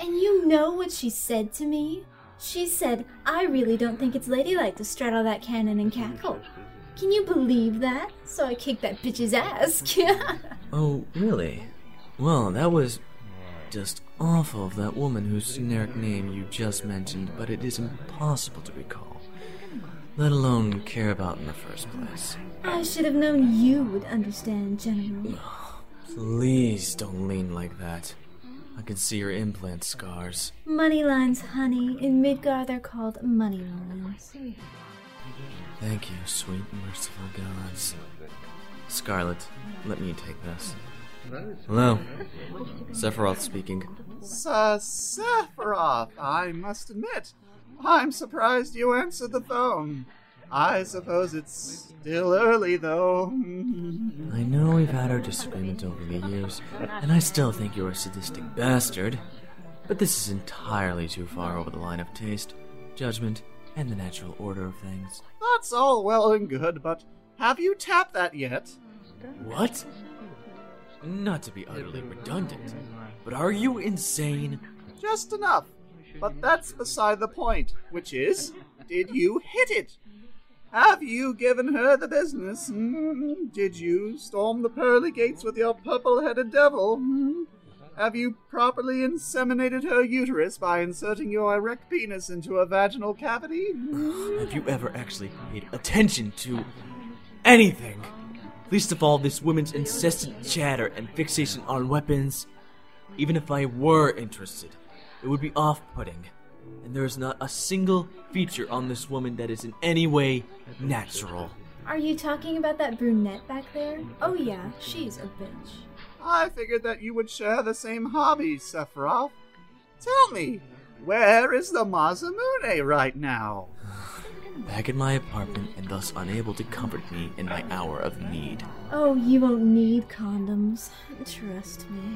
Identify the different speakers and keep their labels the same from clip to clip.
Speaker 1: And you know what she said to me? She said, I really don't think it's ladylike to straddle that cannon and cackle. Can you believe that? So I kicked that bitch's ass.
Speaker 2: Oh, really? Well, that was just awful of that woman whose generic name you just mentioned, but it is impossible to recall, let alone care about in the first place.
Speaker 1: I should have known you would understand, General.
Speaker 2: Please don't lean like that. I can see your implant scars.
Speaker 1: Money lines, honey. In Midgar, they're called money lines.
Speaker 2: Thank you, sweet merciful gods. Scarlet, let me take this. Hello. Sephiroth speaking.
Speaker 3: Sir Sephiroth, I must admit, I'm surprised you answered the phone. I suppose it's still early, though.
Speaker 2: I know we've had our disagreement over the years, and I still think you're a sadistic bastard, but this is entirely too far over the line of taste, judgment, and the natural order of things.
Speaker 3: That's all well and good, but have you tapped that yet?
Speaker 2: What? Not to be utterly redundant, but are you insane?
Speaker 3: Just enough. But that's beside the point, which is, did you hit it? Have you given her the business? Did you storm the pearly gates with your purple-headed devil? Have you properly inseminated her uterus by inserting your erect penis into a vaginal cavity?
Speaker 2: Have you ever actually paid attention to anything? Least of all this woman's incessant chatter and fixation on weapons. Even if I were interested, it would be off-putting. And there is not a single feature on this woman that is in any way natural.
Speaker 1: Are you talking about that brunette back there? Oh yeah, she's a bitch.
Speaker 3: I figured that you would share the same hobbies, Sephiroth. Tell me, where is the Masamune right now?
Speaker 2: Back in my apartment and thus unable to comfort me in my hour of need.
Speaker 1: Oh, you won't need condoms. Trust me.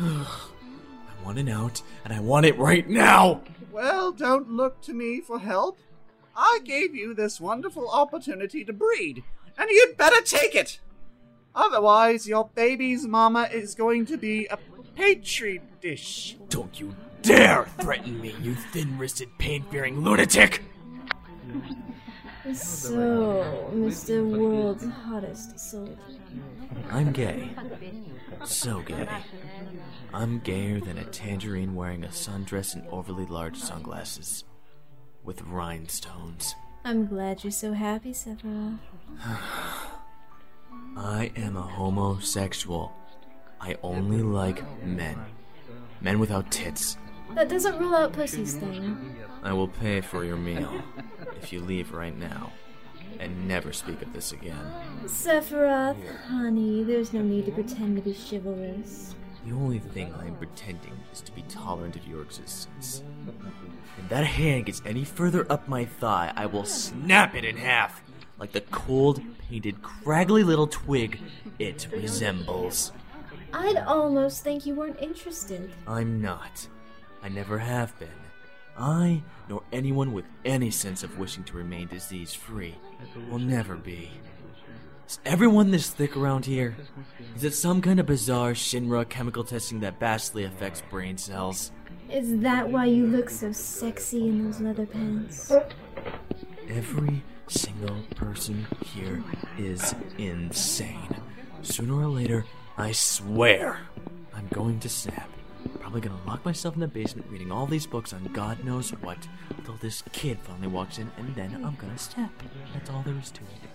Speaker 2: I want it out, and I want it right now!
Speaker 3: Well, don't look to me for help. I gave you this wonderful opportunity to breed, and you'd better take it! Otherwise, your baby's mama is going to be a petri dish.
Speaker 2: Don't you dare threaten me, you thin-wristed, pain-fearing lunatic!
Speaker 1: So, Mr. World's hottest soldier.
Speaker 2: I'm gay. So gay. I'm gayer than a tangerine wearing a sundress and overly large sunglasses. With rhinestones.
Speaker 1: I'm glad you're so happy, Sephiroth.
Speaker 2: I am a homosexual. I only like men. Men without tits.
Speaker 1: That doesn't rule out pussies, though.
Speaker 2: I will pay for your meal if you leave right now and never speak of this again.
Speaker 1: Sephiroth, honey, there's no need to pretend to be chivalrous.
Speaker 2: The only thing I am pretending is to be tolerant of your existence. If that hand gets any further up my thigh, I will snap it in half, like the cold, painted, craggly little twig it resembles.
Speaker 1: I'd almost think you weren't interested.
Speaker 2: I'm not. I never have been. I, nor anyone with any sense of wishing to remain disease-free, will never be. Is everyone this thick around here? Is it some kind of bizarre Shinra chemical testing that vastly affects brain cells?
Speaker 1: Is that why you look so sexy in those leather pants?
Speaker 2: Every single person here is insane. Sooner or later, I swear, I'm going to snap. Probably gonna lock myself in the basement reading all these books on God knows what until this kid finally walks in, and then I'm gonna snap. That's all there is to it.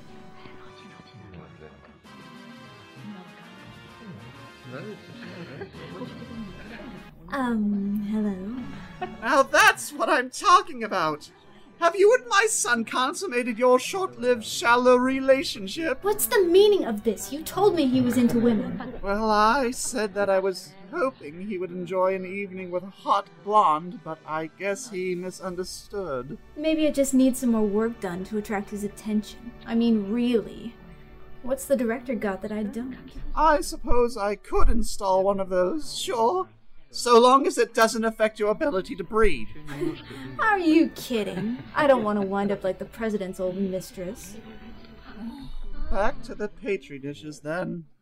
Speaker 1: Hello?
Speaker 3: Now that's what I'm talking about! Have you and my son consummated your short-lived, shallow relationship?
Speaker 1: What's the meaning of this? You told me he was into women.
Speaker 3: Well, I said that I was hoping he would enjoy an evening with a hot blonde, but I guess he misunderstood.
Speaker 1: Maybe I just need some more work done to attract his attention. I mean, really. What's the director got that I don't?
Speaker 3: I suppose I could install one of those, sure. So long as it doesn't affect your ability to breed.
Speaker 1: Are you kidding? I don't want to wind up like the president's old mistress.
Speaker 3: Back to the petri dishes, then.